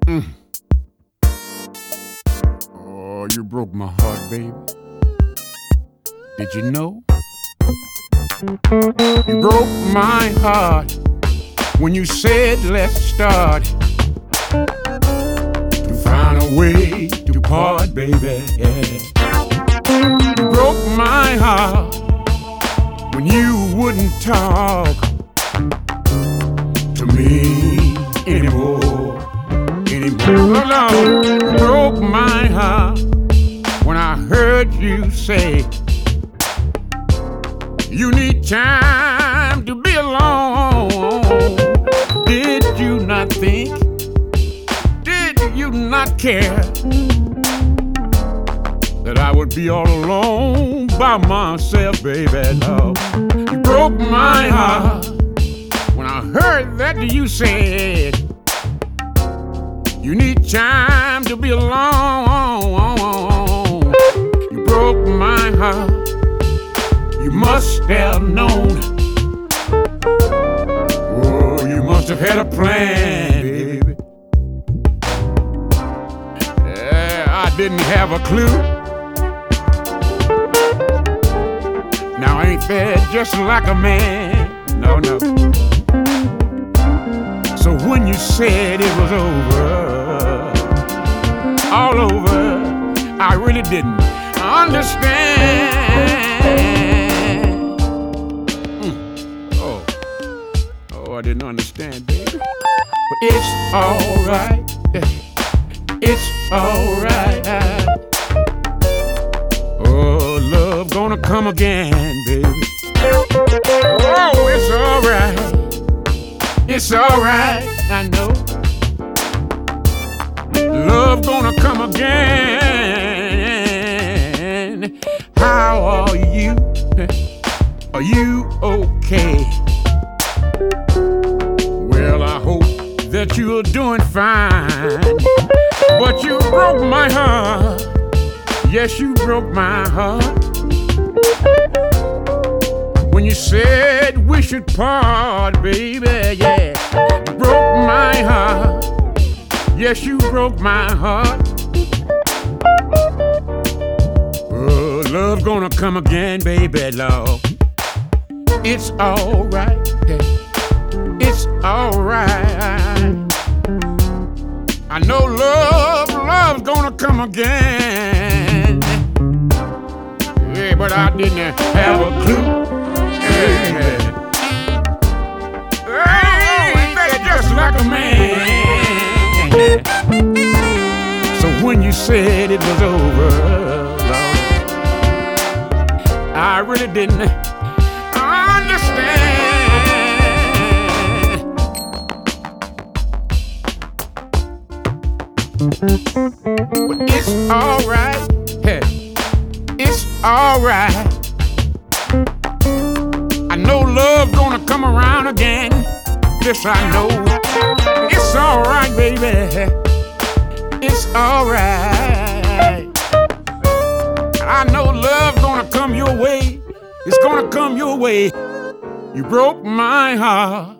Mm. Oh, you broke my heart, baby. Did you know? You broke my heart when you said let's start to find a way to part, baby. You broke my heart when you wouldn't talk to me anymore. No, you broke my heart when I heard you say you need time to be alone. Did you not think? Did you not care that I would be all alone by myself, baby? No, you broke my heart when I heard that you said you need time to be alone. You broke my heart. You must have known. Oh, you must have had a plan, baby. Yeah, I didn't have a clue. Now ain't that just like a man? No, no. So when you said it was over, all over, I really didn't understand. I didn't understand, baby. But it's alright. It's alright. Oh, love gonna come again, baby. Oh, it's alright. It's alright, I know. Love gonna come again. How are you? Are you okay? Well, I hope that you're doing fine. But you broke my heart. Yes, you broke my heart when you said we should part, baby. Yeah, you broke my heart. Yes, you broke my heart. Oh, love gonna come again, baby, Lord. It's alright. Yeah. It's alright. I know love's gonna come again. Yeah, but I didn't have a clue. Yeah. Ain't that just like a man? So when you said it was over, Lord, I really didn't understand. But it's alright, hey, it's alright. I know love's gonna come around again. This I know. It's alright, baby. It's alright. I know love's gonna come your way. It's gonna come your way. You broke my heart.